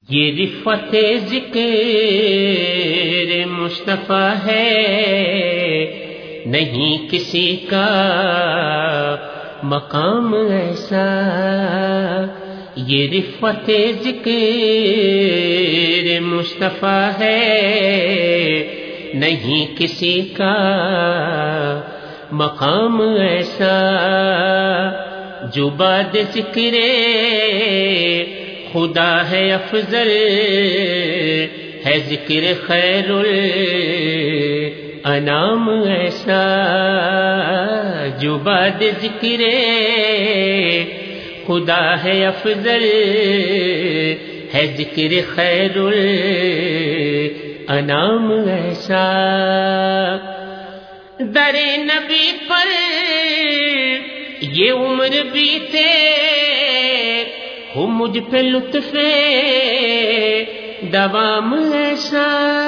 یہ رفعت ذکر مصطفیٰ ہے، نہیں کسی کا مقام ایسا۔ یہ رفعت ذکر مصطفیٰ ہے، نہیں کسی کا مقام ایسا۔ جو بعد ذکر خدا ہے افضل، ہے ذکر خیر الانام ایسا۔ جو بعد ذکر خدا ہے افضل، ہے ذکر خیر الانام ایسا۔ در نبی پر یہ عمر بیتے، ہو مجھ پہ لطف دوام ایسا۔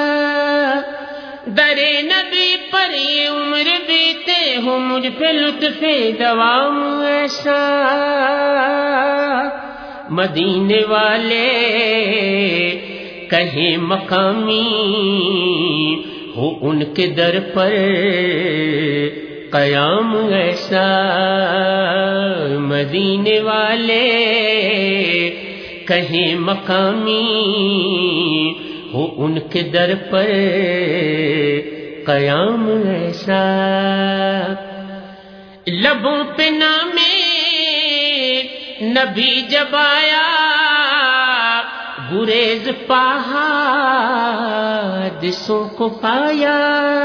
در نبی پر یہ عمر بیتے، ہو مجھ پہ لطف دوام ایسا۔ مدینے والے کہیں مقامی، ہو ان کے در پر قیام ایسا۔ مدینے والے کہیں مقامی، ہو ان کے در پر قیام ایسا۔ لبوں پہ نام نبی جب آیا، گریز حادثوں کو پایا۔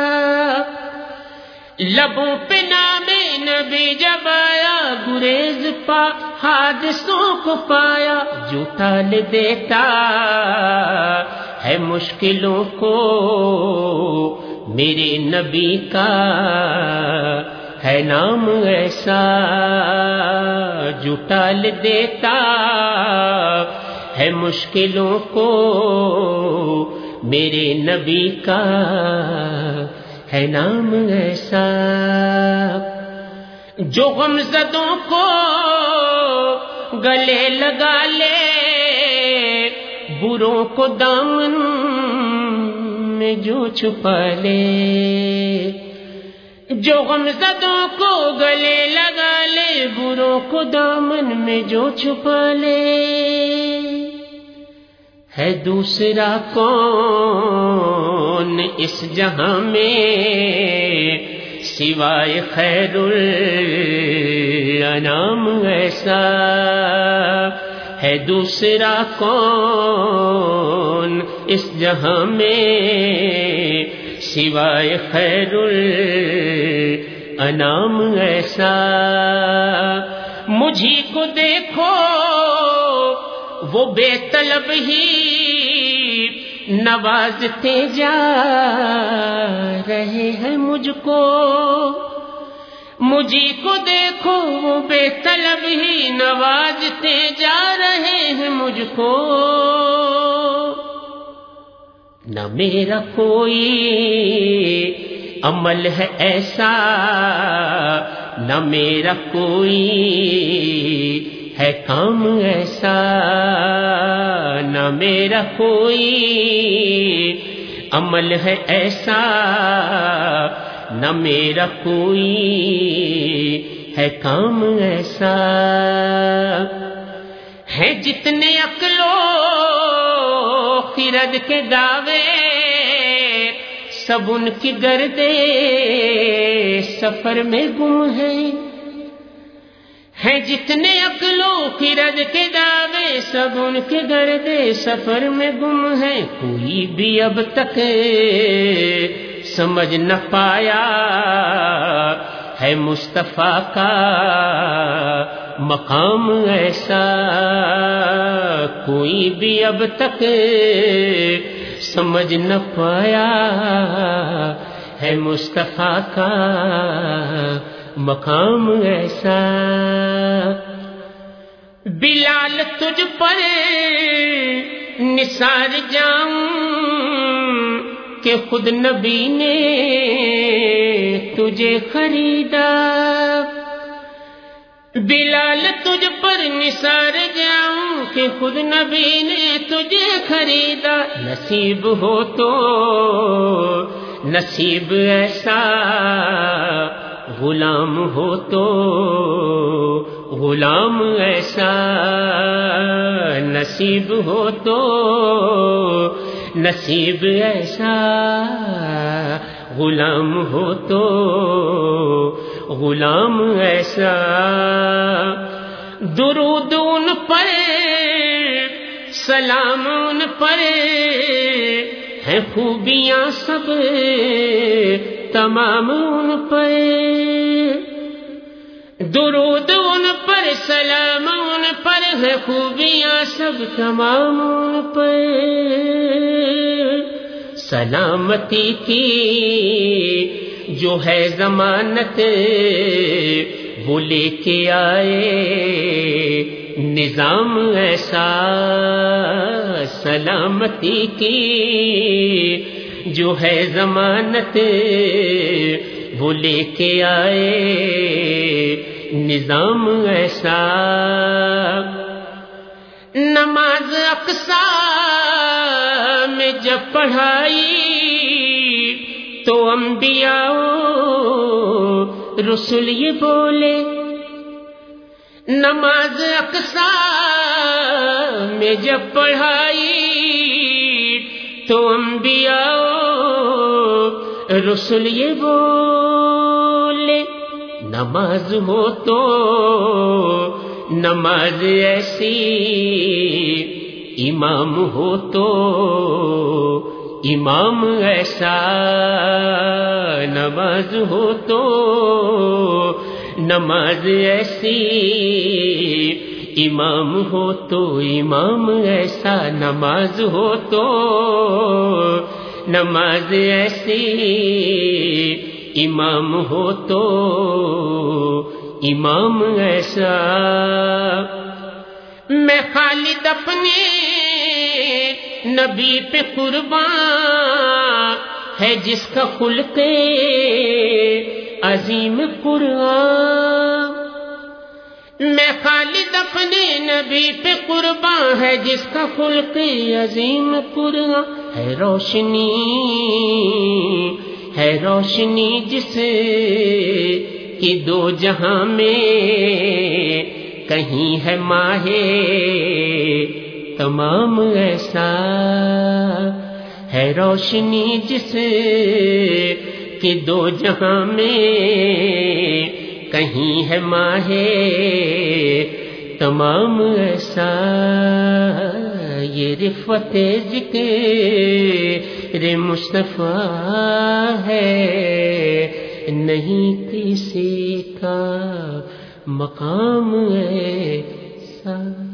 لبوں پہ نام نبی جب آیا، گریز حادثوں کو پایا۔ جو ٹال دیتا ہے مشکلوں کو، میرے نبی کا ہے نام ایسا۔ جو ٹال دیتا ہے مشکلوں کو، میرے نبی کا ہے نام ایسا۔ جو غمزدوں کو گلے لگا لے، بروں کو دامن میں جو چھپا لے۔ جو غمزدوں کو گلے لگا لے، بروں کو دامن میں جو چھپا لے۔ ہے دوسرا کون اس جہاں میں سوائے خیر الانام ایسا۔ ہے دوسرا کون اس جہاں میں سوائے خیر الانام ایسا۔ مجھی کو دیکھو وہ بے طلب ہی نوازتے جا رہے ہیں مجھ کو۔ مجھی کو دیکھو وہ بے طلب ہی نوازتے جا رہے ہیں مجھ کو۔ نہ میرا کوئی عمل ہے ایسا، نہ میرا کوئی ہے کام ایسا۔ نہ میرا کوئی عمل ہے ایسا، نہ میرا کوئی ہے کام ایسا۔ ہے جتنے عقل و خرد کے دعوے، سب ان کی گرد سفر میں گم ہیں۔ ہے جتنے عقل و خرد کے دعوے، سب ان کے گرد سفر میں گم ہیں۔ کوئی بھی اب تک سمجھ نہ پایا ہے مصطفیٰ کا مقام ایسا۔ کوئی بھی اب تک سمجھ نہ پایا ہے مصطفیٰ کا مقام ایسا۔ بلال تجھ پر نثار جاؤں کہ خود نبی نے تجھے خریدا۔ بلال تجھ پر نثار جاؤں کہ خود نبی نے تجھے خریدا، نصیب ہو تو نصیب ایسا، غلام ہو تو غلام ایسا، نصیب ہو تو نصیب ایسا، غلام ہو تو غلام ایسا۔ درود ان پر سلام ان پر، ہیں خوبیاں سب تمام ان پر، درود ان پر سلام ان پر، ہے خوبیاں سب تمام ان پر۔ سلامتی کی جو ہے ضمانت وہ لے کے آئے نظام ایسا، سلامتی کی جو ہے ضمانت وہ لے کے آئے نظام ایسا۔ نماز اقصی میں جب پڑھائی تو انبیاء رسول یہ بولے، نماز اقصی میں جب پڑھائی تو انبیاء رسول یہ بولے، نماز ہو تو نماز ایسی، امام ہو تو امام ایسا، نماز ہو تو نماز ایسی، امام ہو تو امام ایسا، نماز ہو تو نماز ایسی، امام ہو تو امام ایسا۔ میں خالد اپنے نبی پہ قربان، ہے جس کا خلق عظیم قرآن، میں خالد اپنے نبی پہ قربان، ہے جس کا خلق عظیم قرآن، ہے روشنی جس کی دو جہاں میں کہیں ہے ماہ تمام ایسا، ہے روشنی جس کی دو جہاں میں کہیں ہے ماہ تمام ایسا۔ یہ رفعت ذکر مصطفیٰ ہے، نہیں کسی کا مقام ایسا۔